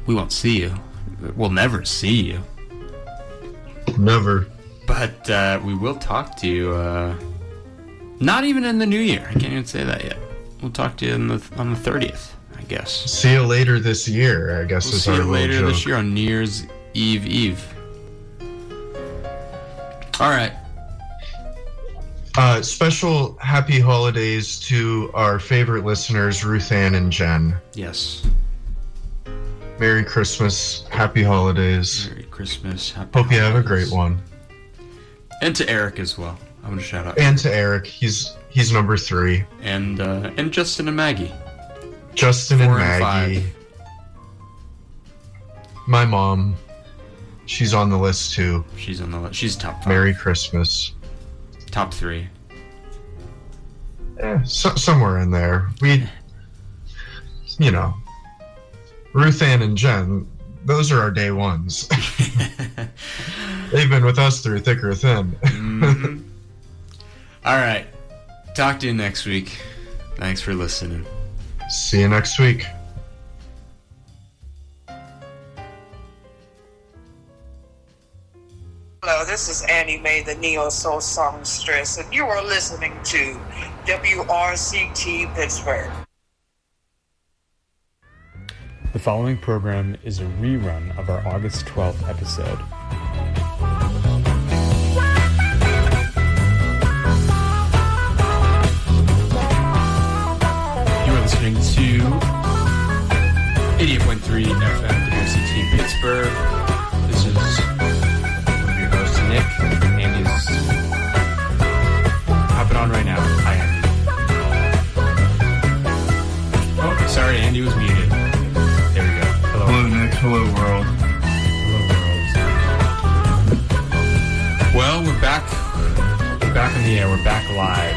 we won't see you. We'll never see you. Never. But we will talk to you, not even in the new year. I can't even say that yet. We'll talk to you on the 30th, I guess. See you later this year, I guess We'll is see our you little later joke. this year on New Year's Eve. All right. Special happy holidays to our favorite listeners, Ruth Ann and Jen. Yes. Merry Christmas, happy holidays. Merry Christmas. Happy Hope you have a holidays. great one. And to Eric as well. I'm gonna shout out. And to Eric, he's number 3. And Justin and Maggie. Justin 4 and and Maggie. 5. My mom, she's on the list too. She's on the list. She's top 5. Merry Christmas. Top 3. Somewhere in there. Ruth Ann and Jen, those are our day ones. They've been with us through thick or thin. Mm-hmm. All right. Talk to you next week. Thanks for listening. See you next week. Hello, this is Annie Mae, the Neo Soul Songstress, and you are listening to WRCT Pittsburgh. The following program is a rerun of our August 12th episode. You are listening to 88.3 FM WCT Pittsburgh. This is one of your hosts, Nick. Andy's hopping on right now. Hi, Andy. Oh, sorry, Andy was muted. There we go. Hello. Hello, Nick. Hello, world. Hello, world. Well, we're back. We're back in the air. We're back live.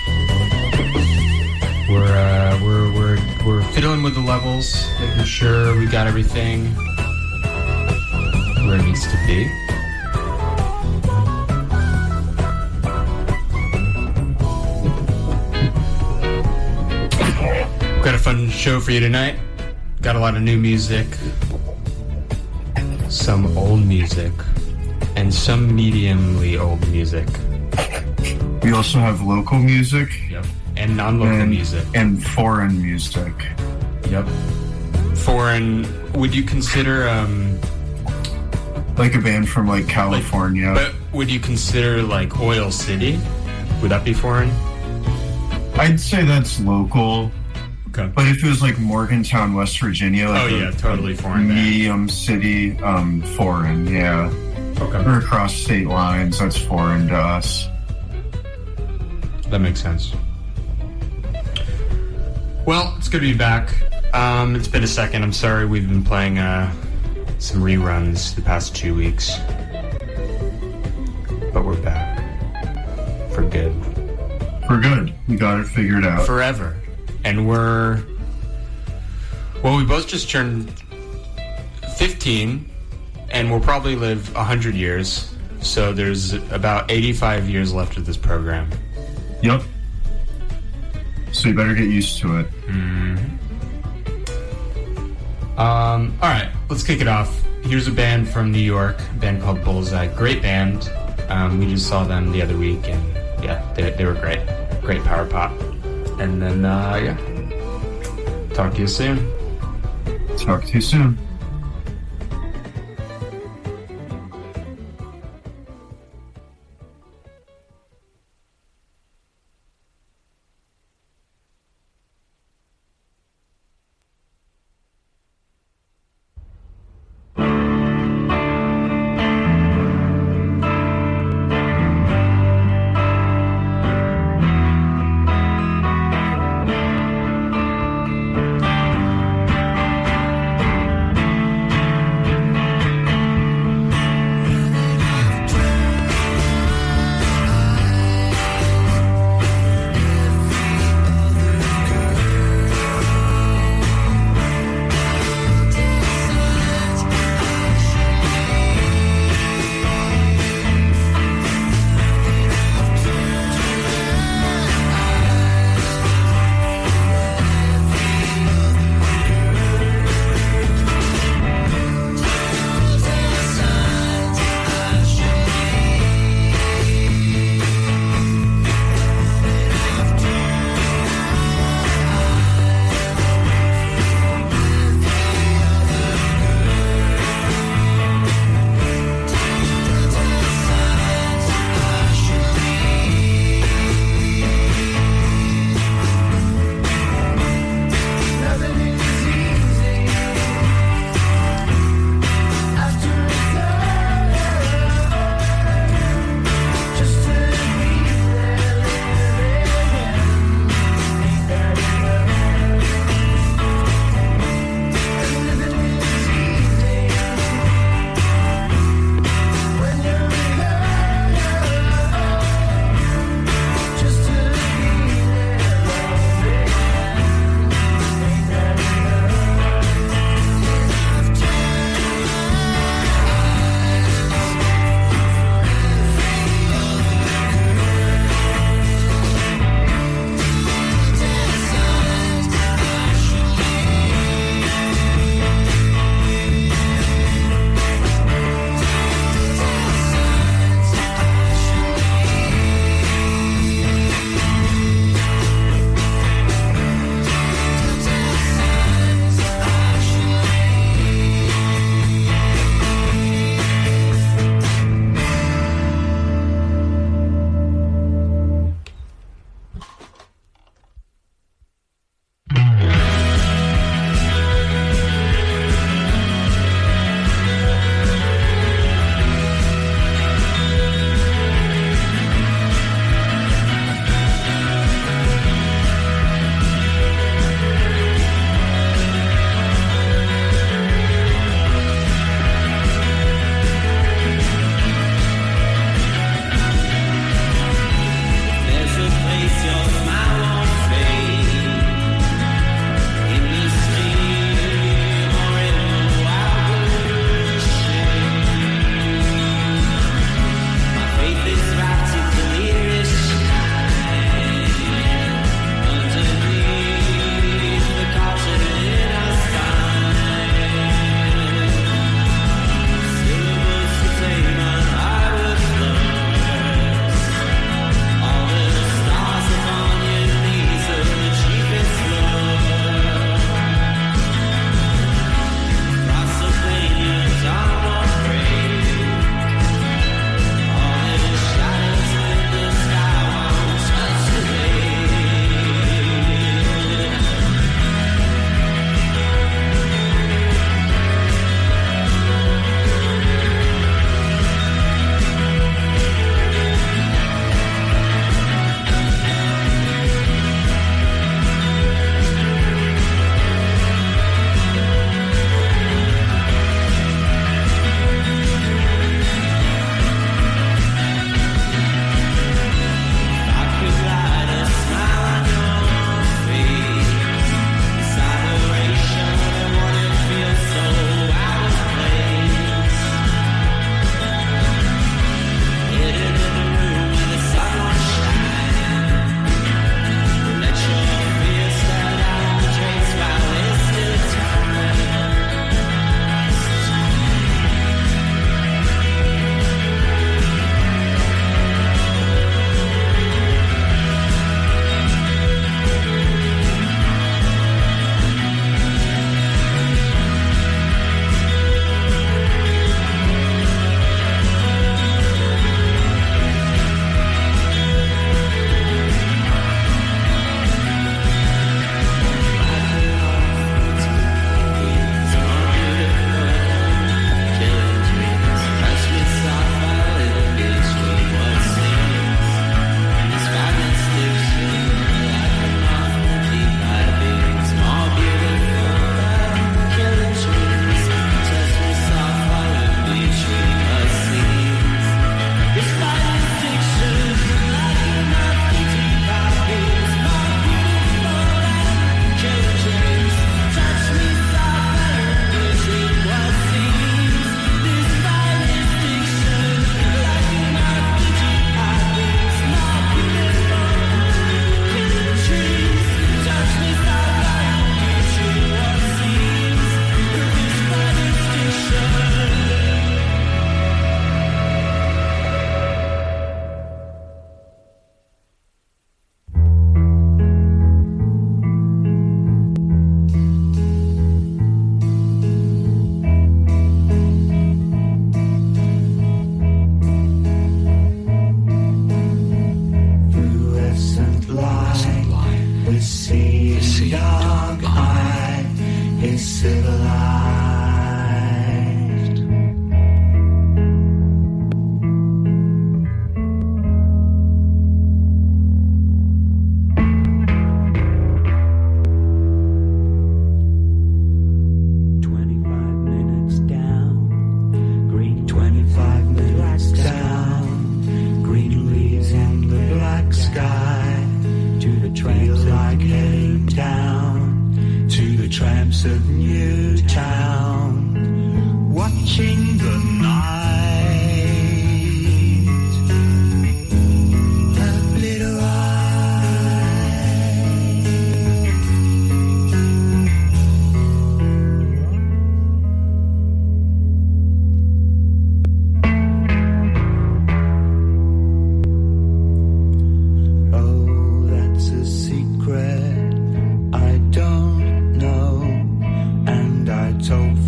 We're fiddling with the levels, making sure we got everything where it needs to be. We've got a fun show for you tonight. Got a lot of new music, some old music, and some mediumly old music. We also have local music. Yep. And non-local music. And foreign music. Yep. Foreign, would you consider, like a band from, like, California. but would you consider, like, Oil City? Would that be foreign? I'd say that's local. Okay. But if it was, like, Morgantown, West Virginia, like totally foreign. medium city, foreign, yeah. Okay. Or across state lines, that's foreign to us. That makes sense. Well, it's good to be back. It's been a second. I'm sorry we've been playing some reruns the past 2 weeks. But we're back. For good. For good. We got it figured out. Forever. And we both just turned 15, and we'll probably live 100 years. So there's about 85 years left of this program. Yep. So you better get used to it. All right, let's kick it off. Here's a band from New York, a band called Bullseye. Great band. We just saw them the other week, and yeah, they were great. Great power pop. And then, talk to you soon. Talk to you soon.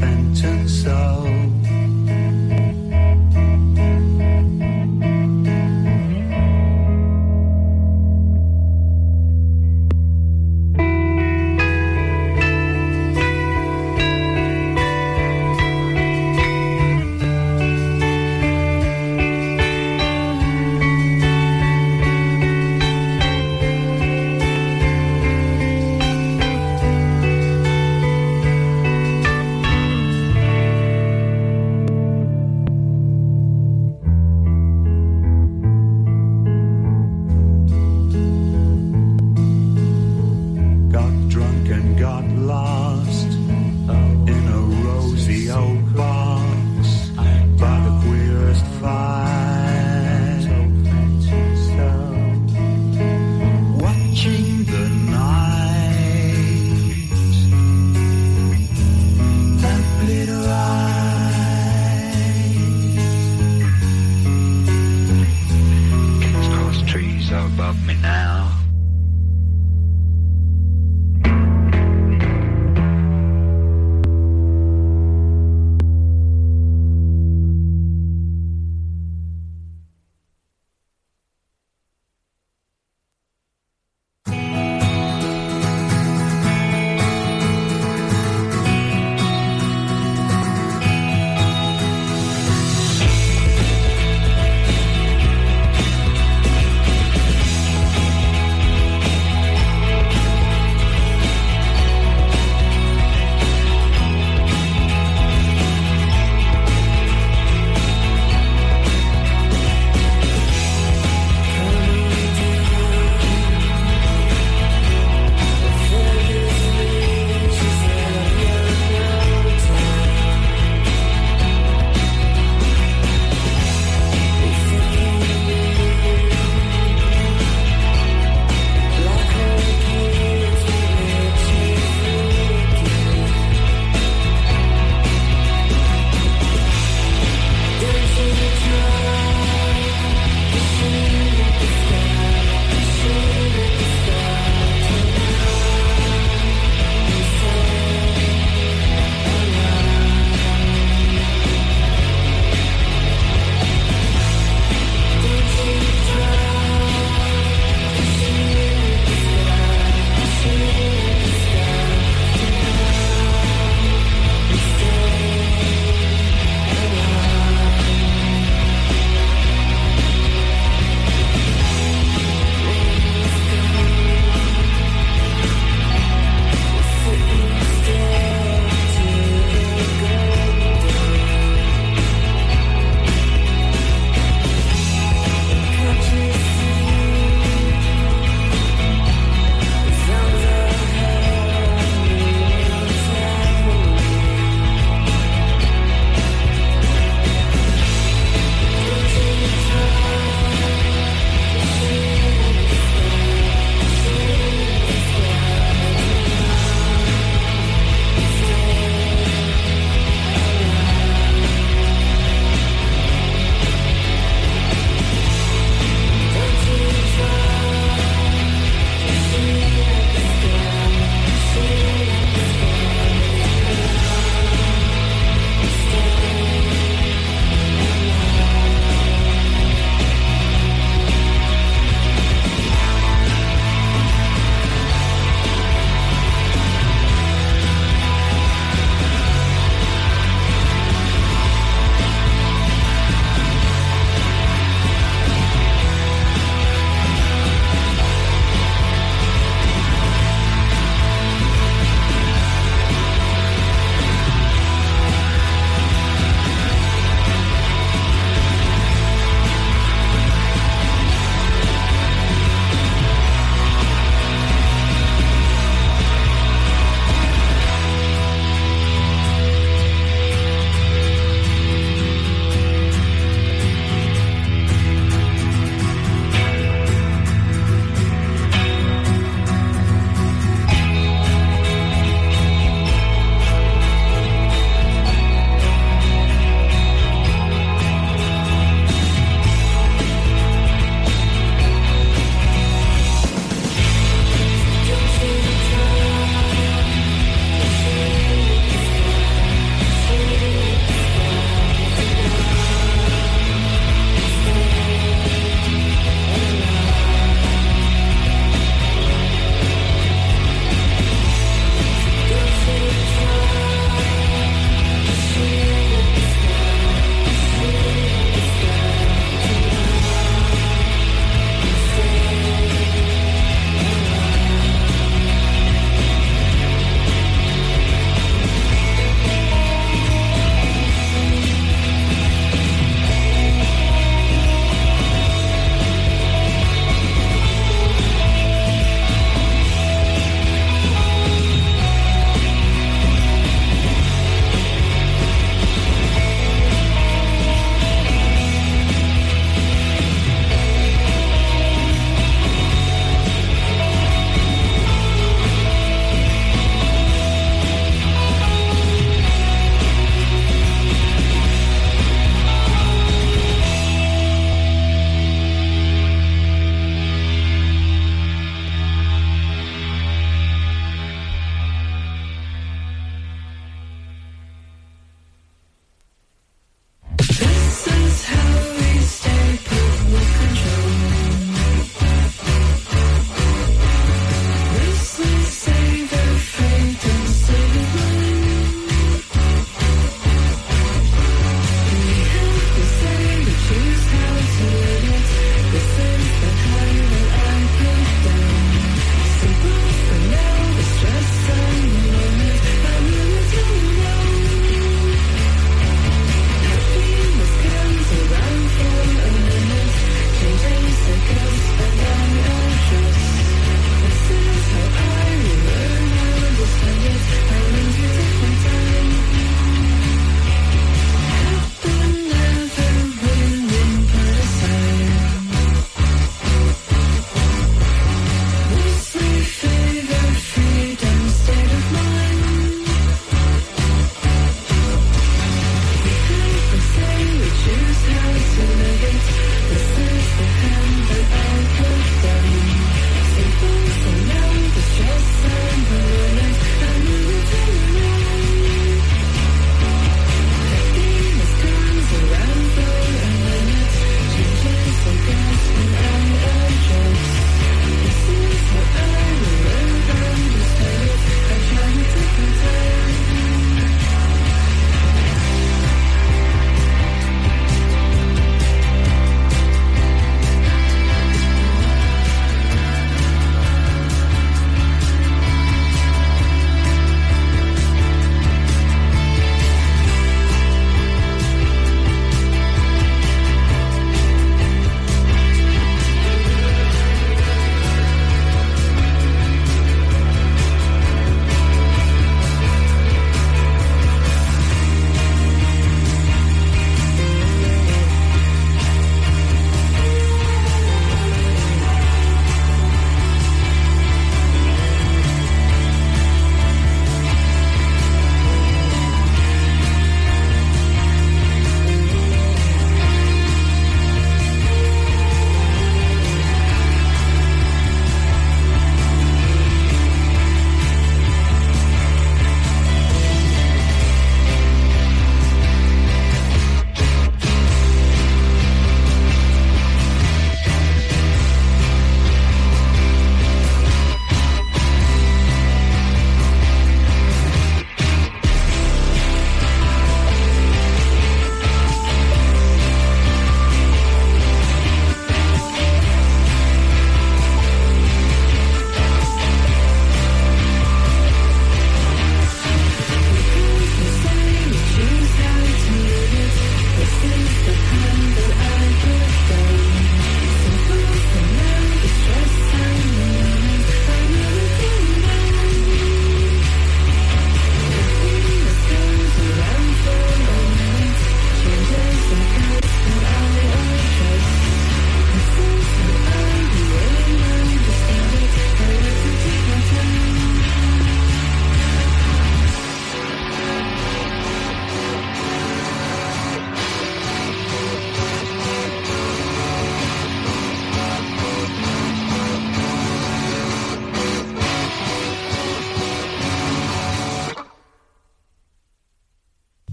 Fenton soul.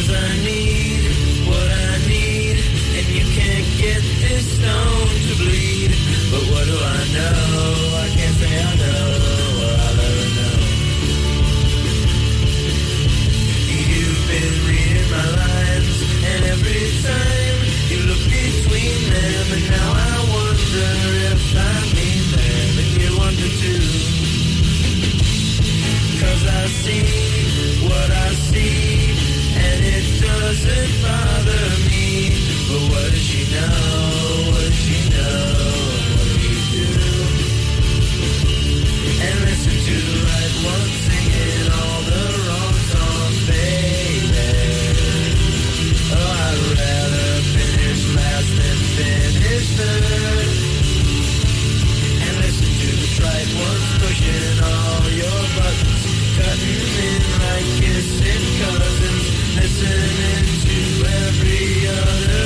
'Cause I need what I need, and you can't get this stone to bleed. But what do I know? I can't say I know, or I'll ever know. You've been reading my lines, and every time you look between them, and now I wonder if I mean them, and you wonder too. 'Cause I see what I see, and it doesn't bother me. But what does she know? What does she know? What do you do? And listen to the right one singing all the wrong songs, baby. Oh, I'd rather finish last than finish third. And listen to the trite ones pushing all your buttons, cutting in like kissing cousins, listening to every other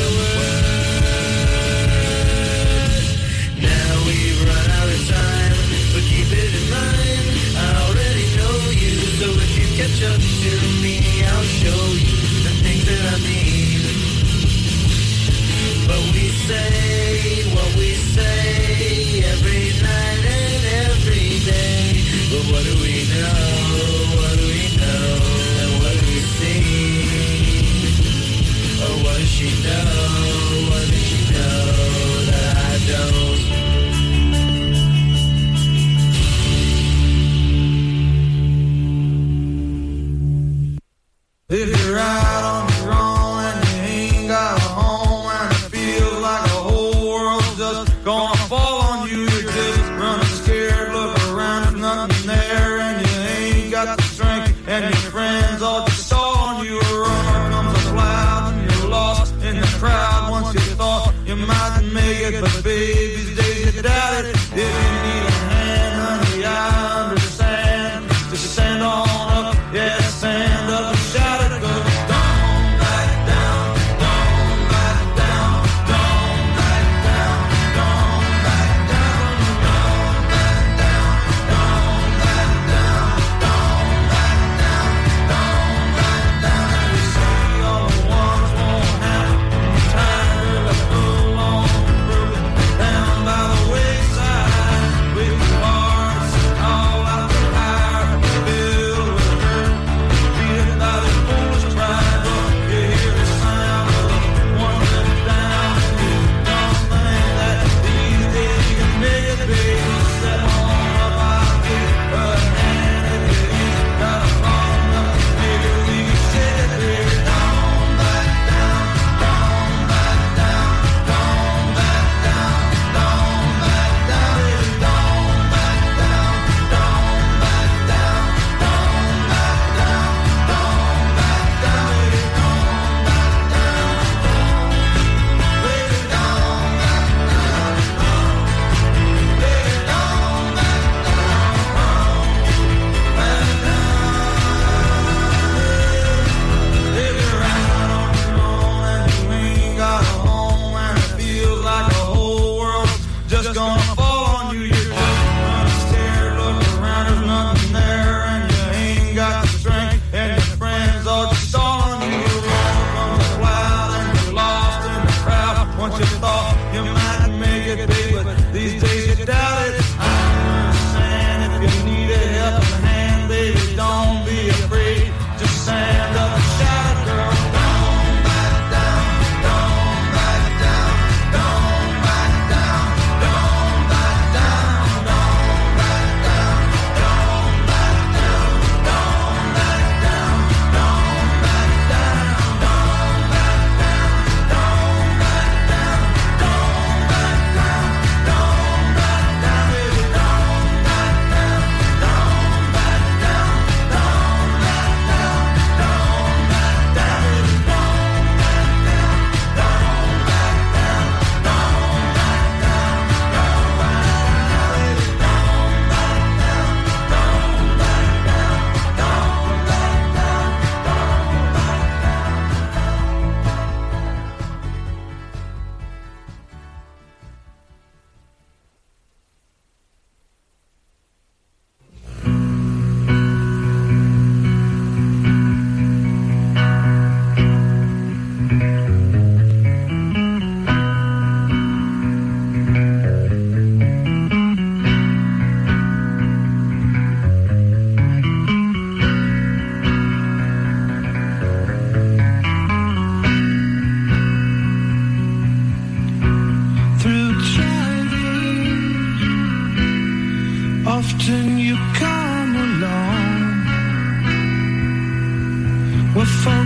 word. Now we've run out of time, but keep it in mind, I already know you, so if you catch up to me, I'll show you the things that I mean. But we say what we say every night and every day. But what do we know? What do we know? And what do we see? Oh, what does she know? What does she know that I don't? If you're out on your own and you ain't got a home, and it feels like the whole world's just gonna fall on you, you're just running scared, look around, there's nothing there, and you ain't got the strength, and your friends all just on you. A runner comes a cloud, and you're lost in the crowd. Once you thought you might make it, but baby, these days you doubt it. If you need a hand, honey, I understand. Just stand on up, yeah, stand up and shout it, 'cause don't back down, don't back down, don't back down, don't back down, don't back down, don't back down, don't back down, don't back down. You see all the ones won't happen. Tiger, let's pull on, throw it down.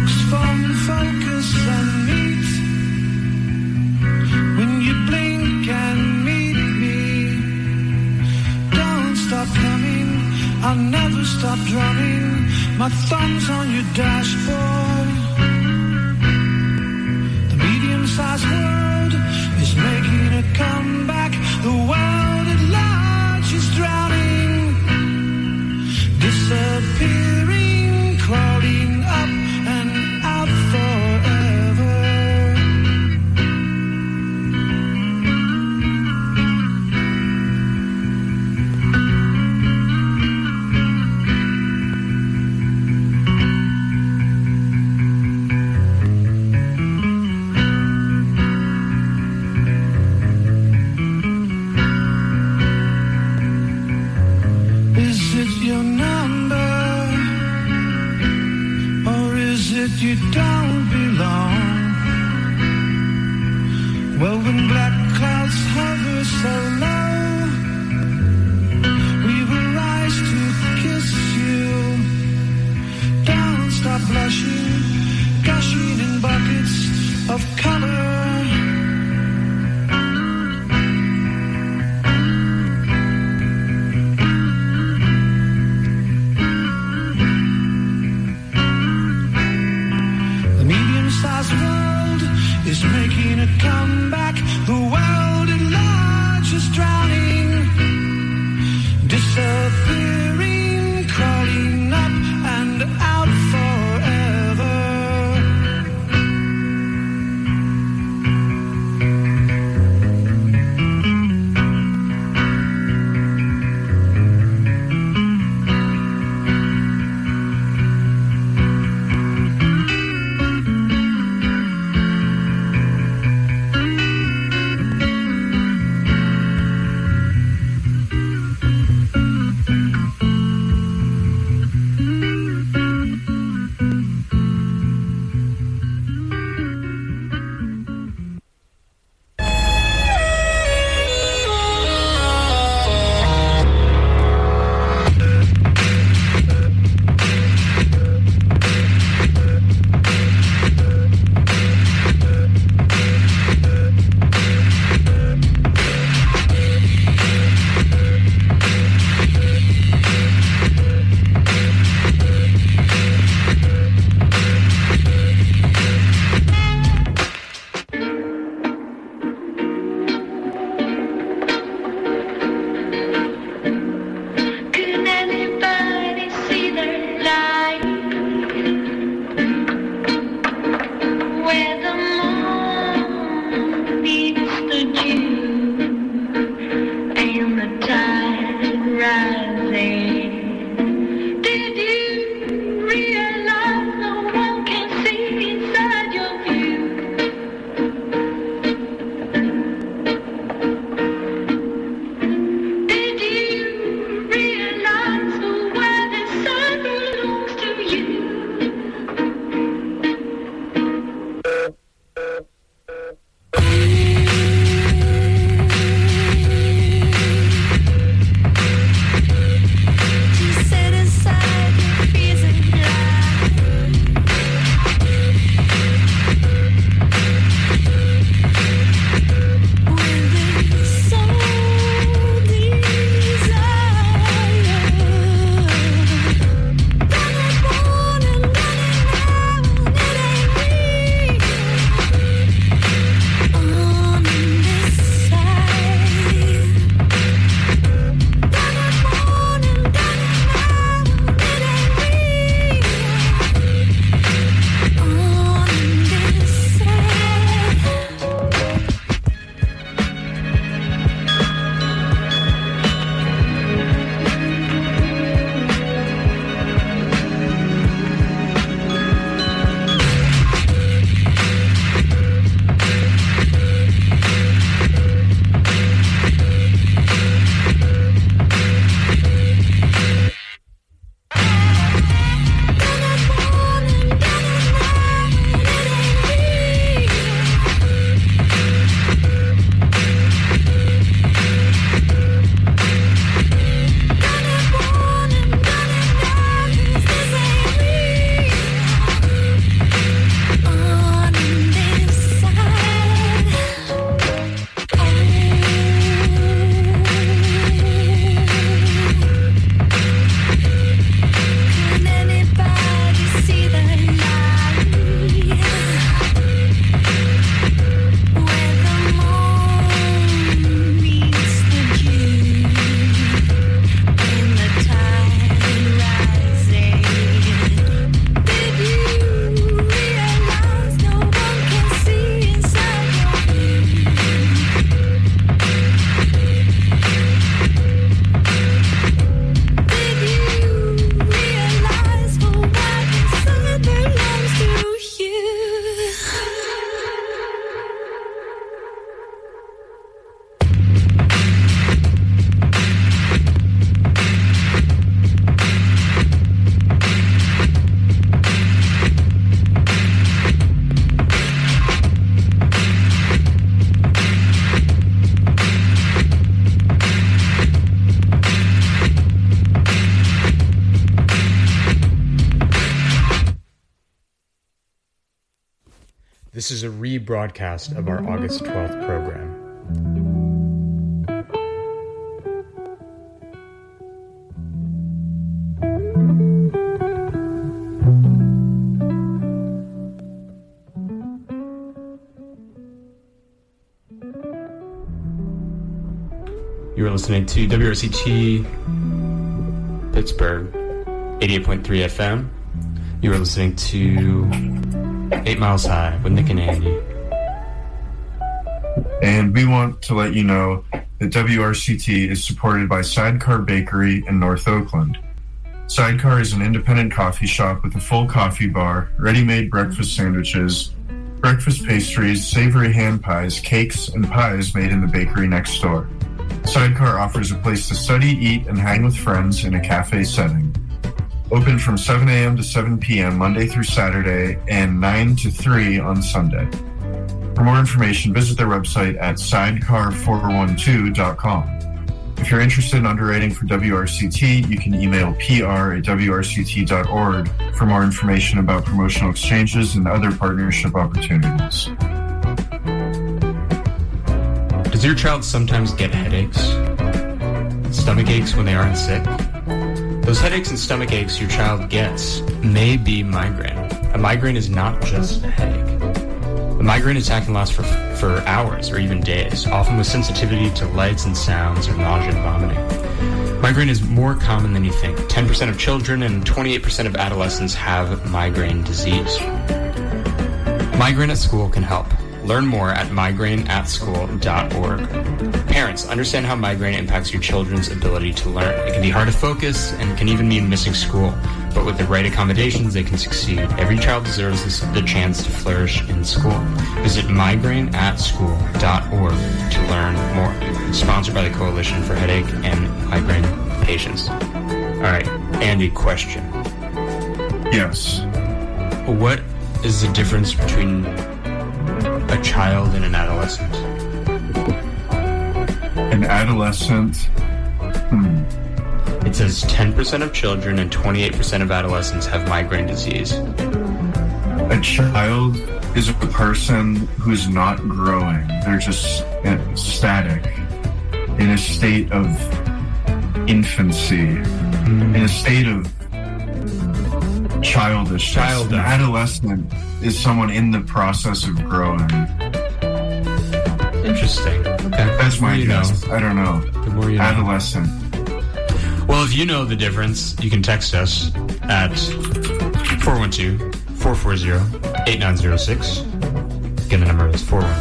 books from focus and meet. When you blink and meet me, don't stop coming, I'll never stop drumming. My thumb's on your dashboard. The medium-sized world is making a comeback. The world at large is drowning, disappearing, crawling up and out forever. Is it your number, or is it you don't belong? Well, when black clouds hover so low, we will rise to kiss you. Don't stop blushing, gushing in buckets of color. Medium-sized world is making a comeback. The world at large is drowning, disappearing, crawling up and out forever. This is a rebroadcast of our August 12th program. You are listening to WRCT Pittsburgh, 88.3 FM. You are listening to 8 Miles High with Nick and Andy. And we want to let you know that WRCT is supported by Sidecar Bakery in North Oakland. Sidecar is an independent coffee shop with a full coffee bar, ready-made breakfast sandwiches, breakfast pastries, savory hand pies, cakes, and pies made in the bakery next door. Sidecar offers a place to study, eat, and hang with friends in a cafe setting. Open from 7 a.m. to 7 p.m. Monday through Saturday and 9 to 3 on Sunday. For more information, visit their website at sidecar412.com. If you're interested in underwriting for WRCT, you can email pr@wrct.org for more information about promotional exchanges and other partnership opportunities. Does your child sometimes get headaches? Stomach aches when they aren't sick? Those headaches and stomach aches your child gets may be migraine. A migraine is not just a headache. A migraine attack can last for hours or even days, often with sensitivity to lights and sounds or nausea and vomiting. Migraine is more common than you think. 10% of children and 28% of adolescents have migraine disease. Migraine at School can help. Learn more at migraineatschool.org. Parents, understand how migraine impacts your children's ability to learn. It can be hard to focus and can even mean missing school. But with the right accommodations, they can succeed. Every child deserves the chance to flourish in school. Visit migraineatschool.org to learn more. It's sponsored by the Coalition for Headache and Migraine Patients. All right, Andy, question. Yes. What is the difference between a child and an adolescent? An adolescent? It says 10% of children and 28% of adolescents have migraine disease. A child is a person who's not growing. They're just static, in a state of infancy, in a state of childishness. An adolescent is someone in the process of growing. Interesting. Okay. That's my guess. I don't know. The more you know. Adolescent. Well, if you know the difference, you can text us at 412-440-8906. Again, the number is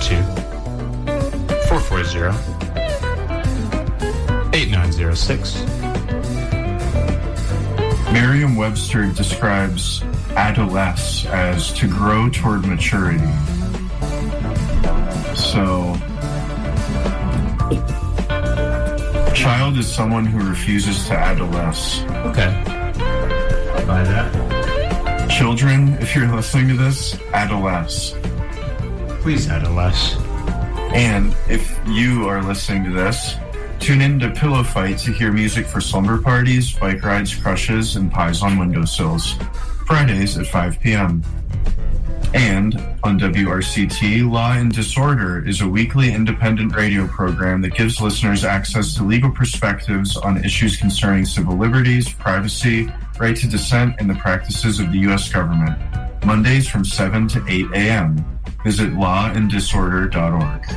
412-440-8906. Merriam-Webster describes adolescence as to grow toward maturity. So, child is someone who refuses to adolesce. Okay. Buy that. Children, if you're listening to this, adolesce. Please adolesce. And if you are listening to this, tune in to Pillow Fight to hear music for slumber parties, bike rides, crushes, and pies on windowsills. Fridays at 5 p.m. And on WRCT, Law and Disorder is a weekly independent radio program that gives listeners access to legal perspectives on issues concerning civil liberties, privacy, right to dissent, and the practices of the U.S. government. Mondays from 7 to 8 a.m. Visit lawanddisorder.org.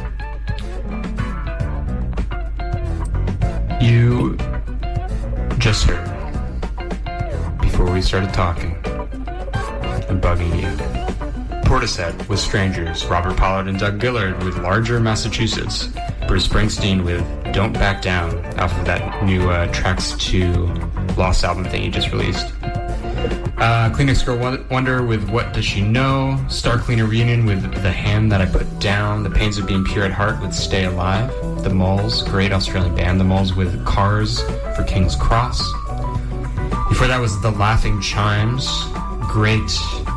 You just heard, before we started talking and bugging you, Portishead with Strangers, Robert Pollard and Doug Gillard with Larger Massachusetts, Bruce Springsteen with Don't Back Down off of that new Tracks to Lost album thing he just released. Kleenex Girl Wonder with What Does She Know, Star Cleaner Reunion with The Hand That I Put Down, The Pains of Being Pure at Heart with Stay Alive, The Moles, great Australian band, The Moles with Cars for King's Cross. Before that was The Laughing Chimes, great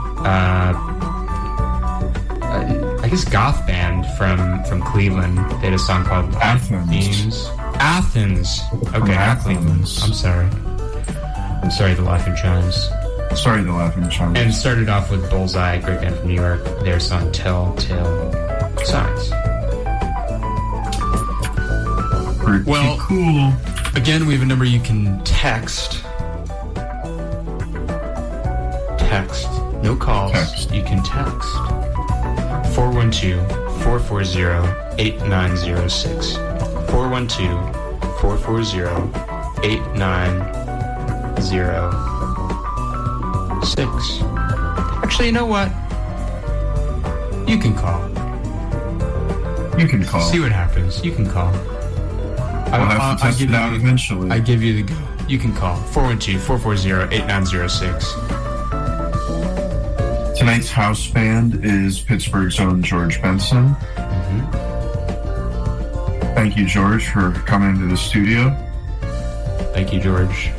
I guess goth band from Cleveland. They had a song called Athens. Athens. Okay, Athens. I'm sorry, The Laughing Chimes. Sorry to laugh in the channel. And started off with Bullseye, great band from New York. Their song Telltale Signs. Pretty Well- cool. Again, we have a number you can text. Text. No calls. Text. You can text. 412-440-8906. 412-440-8906. Actually, you know what? You can call. You can call. See what happens. You can call. We'll have to test it out eventually. I give you the go. You can call 412-440-8906. Tonight's house band is Pittsburgh's own George Benson. Thank you, George, for coming to the studio. Thank you, George.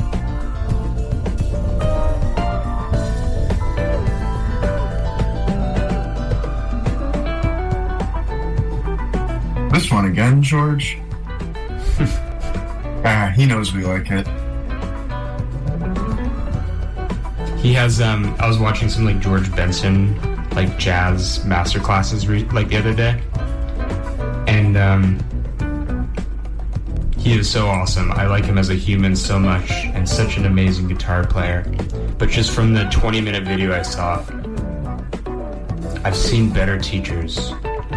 This one again, George. He knows we like it. He has, I was watching some, like, George Benson, like, jazz masterclasses, like, the other day. And, he is so awesome. I like him as a human so much, and such an amazing guitar player. But just from the 20-minute video I saw, I've seen better teachers.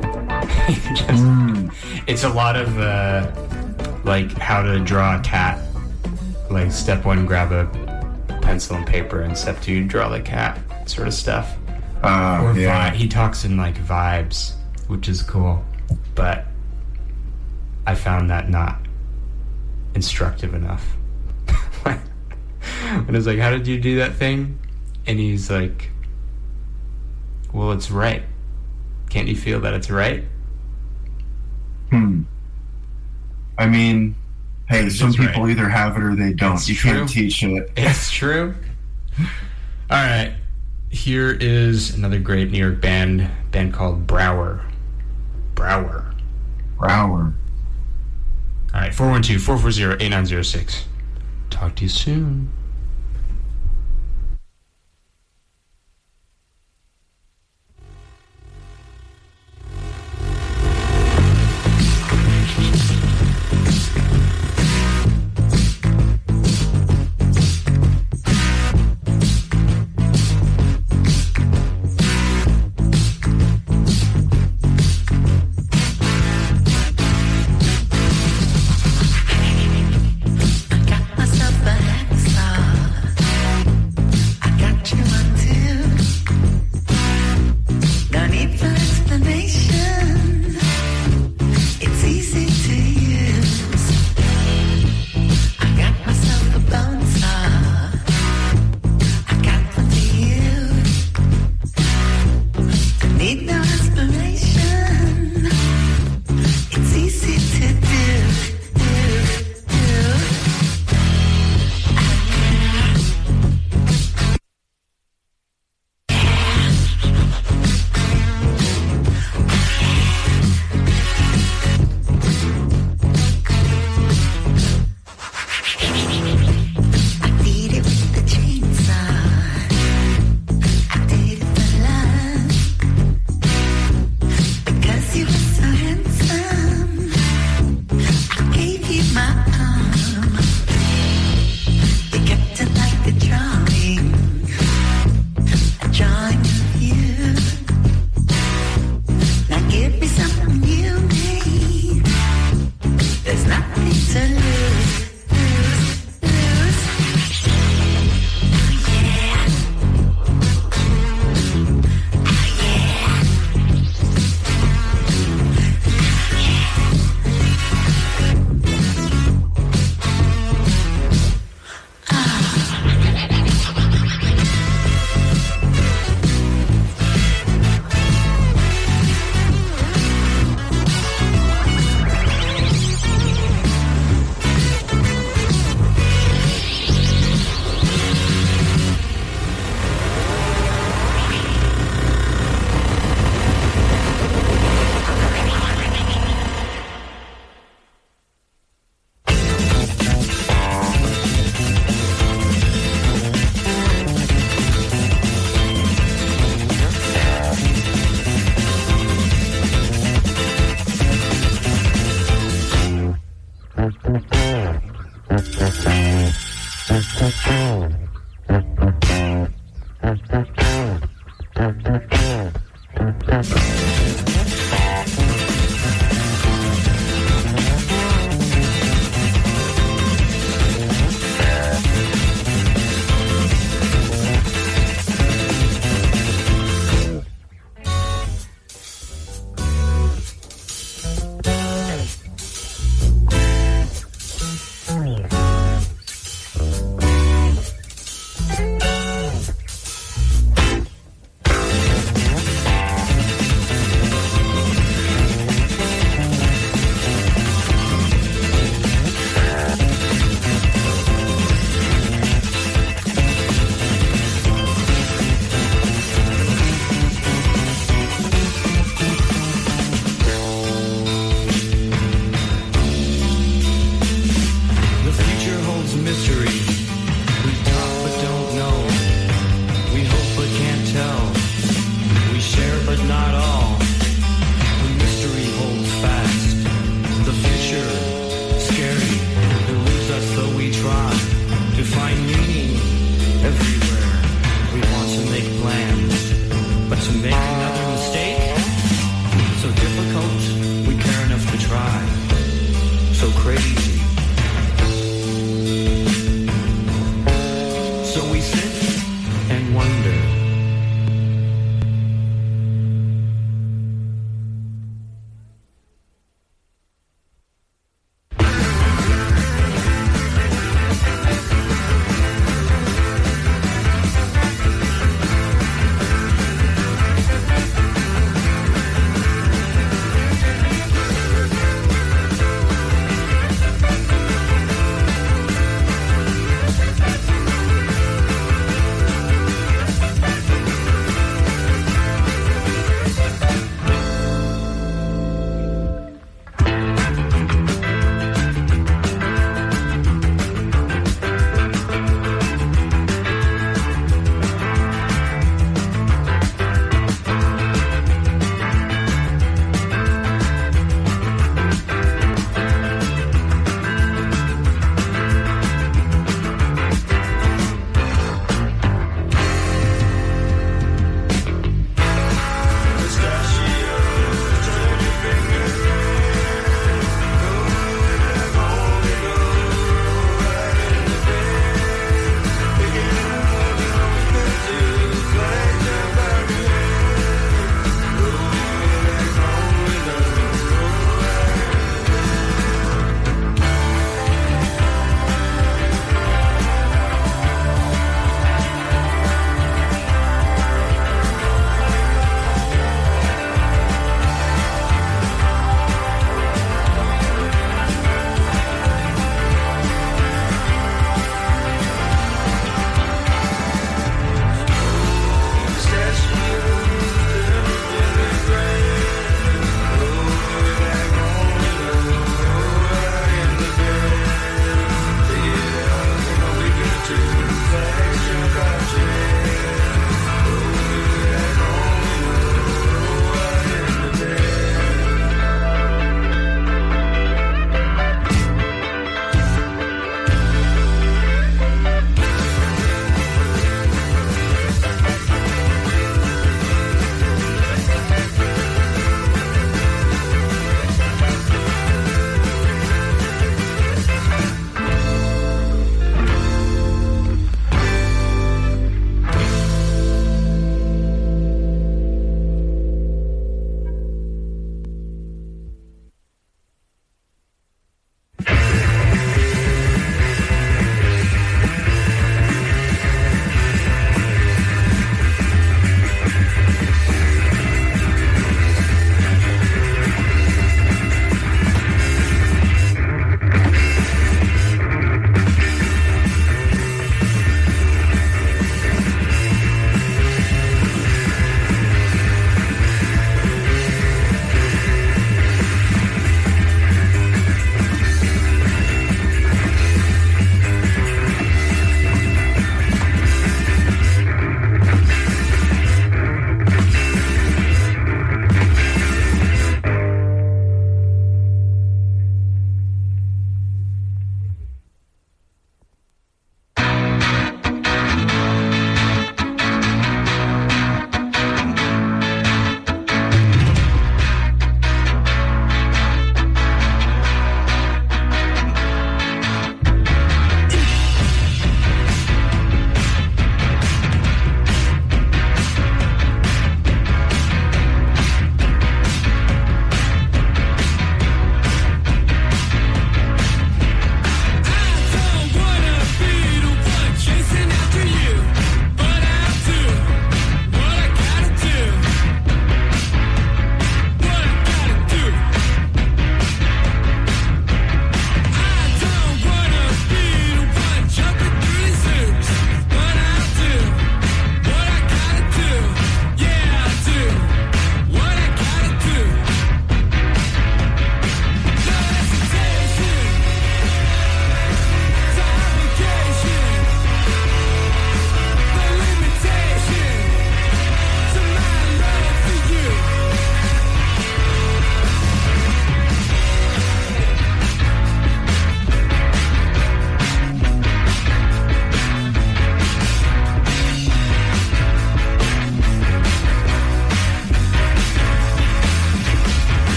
It's a lot of, like, how to draw a cat. Like, step one, grab a pencil and paper, and step two, draw the cat, sort of stuff. Or Yeah. he talks in, like, vibes, which is cool. But I found that not instructive enough. When I was like, how did you do that thing? And he's like, well, it's right. Can't you feel that it's right? I mean, hey, some It's people right. either have it or they don't. It's You true. can't teach it. It's true. All right. Here is another great New York band called Brower. Brower. All right, 412-440-8906. Talk to you soon. Got myself a hacksaw.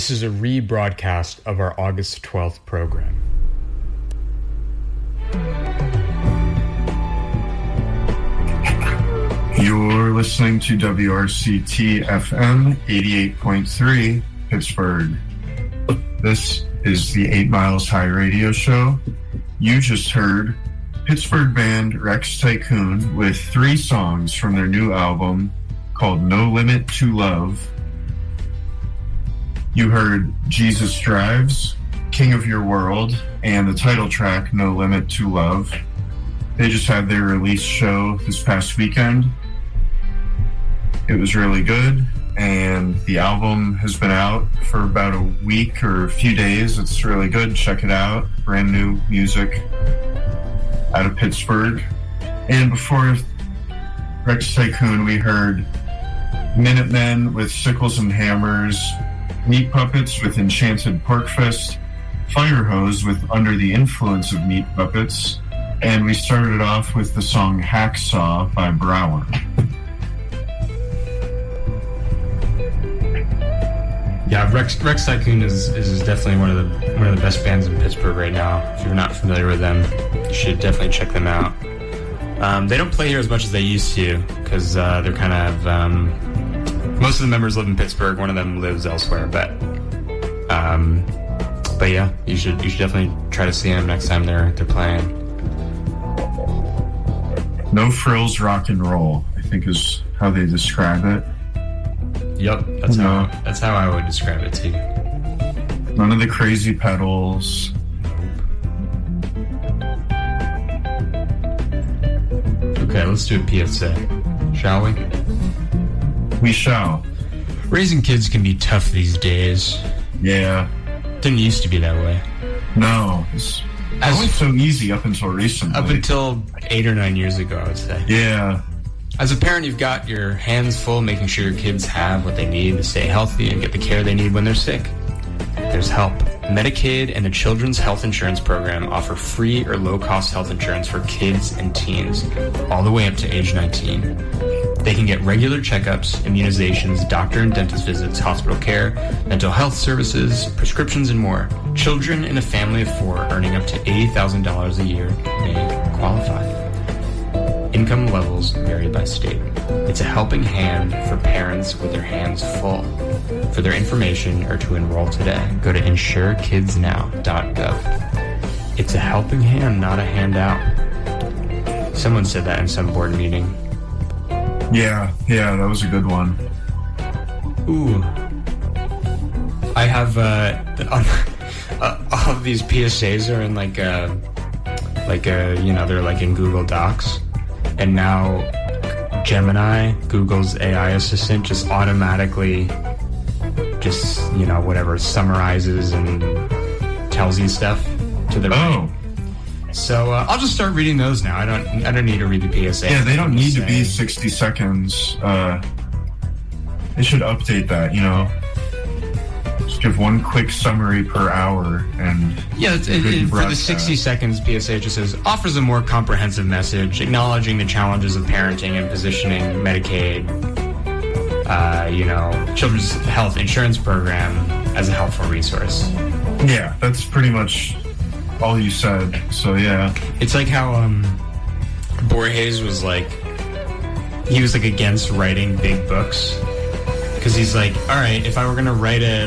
This is a rebroadcast of our August 12th program. You're listening to WRCT FM 88.3 Pittsburgh. This is the 8 Miles High radio show. You just heard Pittsburgh band Rex Tycoon with 3 songs from their new album called No Limit to Love. You heard Jesus Drives, King of Your World, and the title track No Limit to Love. They just had their release show this past weekend. It was really good, and the album has been out for about a week or a few days. It's really good. Check it out. Brand new music out of Pittsburgh. And before Rex Tycoon, we heard Minutemen with Sickles and Hammers, Meat Puppets with Enchanted Porkfist, Firehose with Under the Influence of Meat Puppets, and we started off with the song Hacksaw by Brower. Yeah, Rex Tycoon is definitely one of the best bands in Pittsburgh right now. If you're not familiar with them, you should definitely check them out. They don't play here as much as they used to because they're kind of most of the members live in Pittsburgh. One of them lives elsewhere, but yeah, you should definitely try to see them next time they're playing. No frills rock and roll, I think is how they describe it. Yep, that's how I would describe it too. None of the crazy pedals. Okay, let's do a PSA, shall we? We shall. Raising kids can be tough these days. Yeah. Didn't used to be that way. No, it's always so easy up until recently. Up until 8 or 9 years ago, I would say. Yeah. As a parent, you've got your hands full making sure your kids have what they need to stay healthy and get the care they need when they're sick. There's help. Medicaid and the Children's Health Insurance Program offer free or low-cost health insurance for kids and teens, all the way up to age 19. They can get regular checkups, immunizations, doctor and dentist visits, hospital care, mental health services, prescriptions, and more. Children in a family of 4 earning up to $80,000 a year may qualify. Income levels vary by state. It's a helping hand for parents with their hands full. For their information or to enroll today, go to insurekidsnow.gov. It's a helping hand, not a handout. Someone said that in some board meeting. Yeah, that was a good one. Ooh. I have, all of these PSAs are in they're like in Google Docs. And now Gemini, Google's AI assistant, just automatically summarizes and tells you stuff to the right. So I'll just start reading those now. I don't need to read the PSA. Yeah, they don't need to be 60 seconds. They should update that, Just give one quick summary per hour and for the 60 seconds PSA, it just says offers a more comprehensive message acknowledging the challenges of parenting and positioning Medicaid, Children's Health Insurance Program as a helpful resource. Yeah, that's pretty much all you said. So yeah, it's like how Borges was against writing big books. Because he's like, all right, if I were going to write if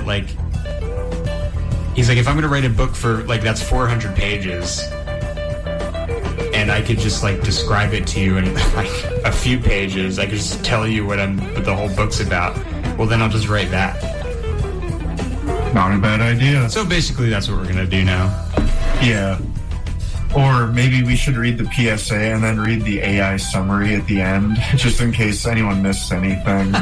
I'm going to write a book for, that's 400 pages, and I could just, describe it to you in, a few pages, I could just tell you what the whole book's about, well, then I'll just write that. Not a bad idea. So basically, that's what we're going to do now. Yeah. Or maybe we should read the PSA and then read the AI summary at the end, just in case anyone missed anything.